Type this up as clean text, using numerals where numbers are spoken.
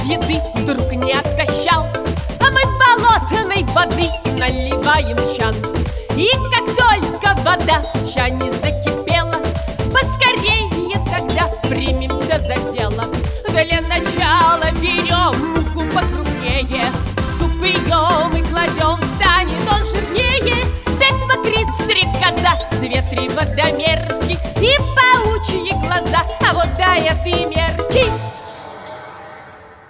еды вдруг не отощал, а мы болотной воды наливаем в чан. И как только вода в чане закипела, поскорее тогда примемся за